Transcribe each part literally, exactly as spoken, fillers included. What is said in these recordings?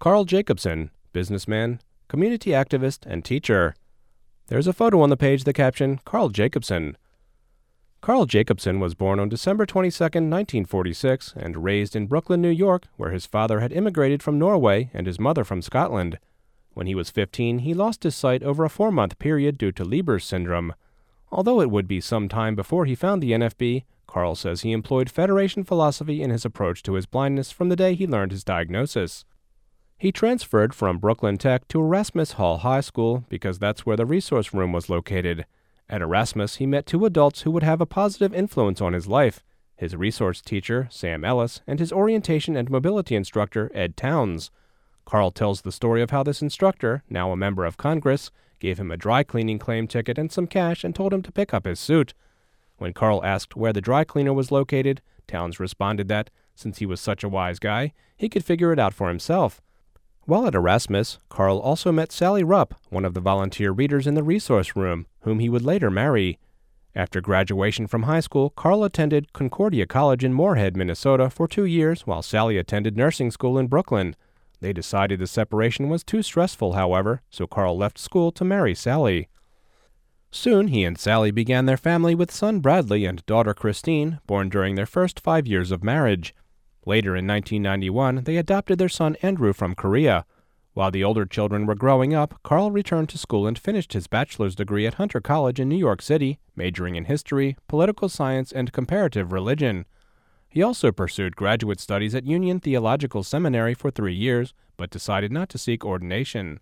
Carl Jacobson, businessman, community activist, and teacher. There's a photo on the page, the caption, Carl Jacobson. Carl Jacobson was born on December twenty-second, nineteen forty-six, and raised in Brooklyn, New York, where his father had immigrated from Norway and his mother from Scotland. When he was fifteen, he lost his sight over a four-month period due to Leber's syndrome. Although it would be some time before he found the N F B, Carl says he employed Federation philosophy in his approach to his blindness from the day he learned his diagnosis. He transferred from Brooklyn Tech to Erasmus Hall High School because that's where the resource room was located. At Erasmus, he met two adults who would have a positive influence on his life, his resource teacher, Sam Ellis, and his orientation and mobility instructor, Ed Towns. Carl tells the story of how this instructor, now a member of Congress, gave him a dry cleaning claim ticket and some cash and told him to pick up his suit. When Carl asked where the dry cleaner was located, Towns responded that, since he was such a wise guy, he could figure it out for himself. While at Erasmus, Carl also met Sally Rupp, one of the volunteer readers in the resource room, whom he would later marry. After graduation from high school, Carl attended Concordia College in Moorhead, Minnesota for two years, while Sally attended nursing school in Brooklyn. They decided the separation was too stressful, however, so Carl left school to marry Sally. Soon, he and Sally began their family with son Bradley and daughter Christine, born during their first five years of marriage. Later in nineteen ninety-one, they adopted their son Andrew from Korea. While the older children were growing up, Carl returned to school and finished his bachelor's degree at Hunter College in New York City, majoring in history, political science, and comparative religion. He also pursued graduate studies at Union Theological Seminary for three years, but decided not to seek ordination.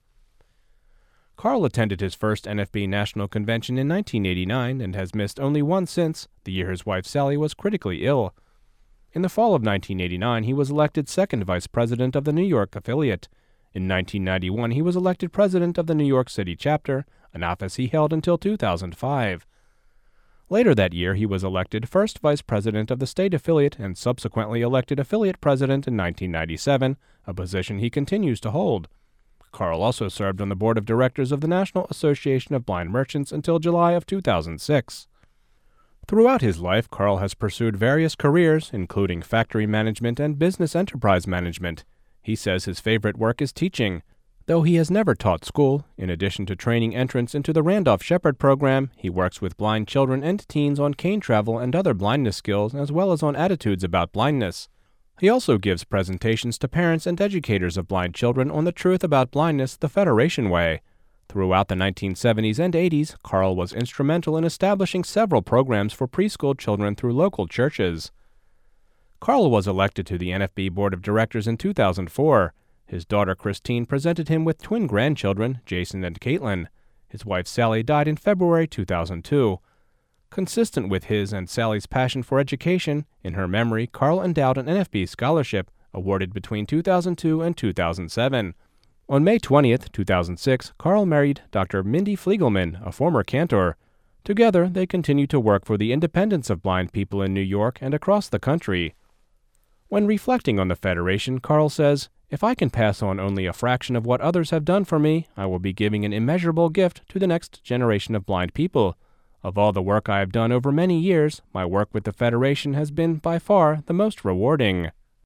Carl attended his first N F B National Convention in nineteen eighty-nine and has missed only one since, the year his wife Sally was critically ill. In the fall of nineteen eighty-nine, he was elected second vice president of the New York affiliate. In nineteen ninety-one, he was elected president of the New York City chapter, an office he held until two thousand five. Later that year, he was elected first vice president of the state affiliate and subsequently elected affiliate president in nineteen ninety-seven, a position he continues to hold. Carl also served on the board of directors of the National Association of Blind Merchants until July of two thousand six. Throughout his life, Carl has pursued various careers, including factory management and business enterprise management. He says his favorite work is teaching. Though he has never taught school, in addition to training entrants into the Randolph-Shepard program, he works with blind children and teens on cane travel and other blindness skills, as well as on attitudes about blindness. He also gives presentations to parents and educators of blind children on the truth about blindness the Federation way. Throughout the nineteen seventies and eighties, Carl was instrumental in establishing several programs for preschool children through local churches. Carl was elected to the N F B Board of Directors in two thousand four. His daughter Christine presented him with twin grandchildren, Jason and Caitlin. His wife Sally died in February two thousand two. Consistent with his and Sally's passion for education, in her memory, Carl endowed an N F B scholarship, awarded between two thousand two and two thousand seven. On May twentieth, two thousand six, Carl married Doctor Mindy Fliegelman, a former cantor. Together, they continue to work for the independence of blind people in New York and across the country. When reflecting on the Federation, Carl says, "If I can pass on only a fraction of what others have done for me, I will be giving an immeasurable gift to the next generation of blind people. Of all the work I have done over many years, my work with the Federation has been by far the most rewarding."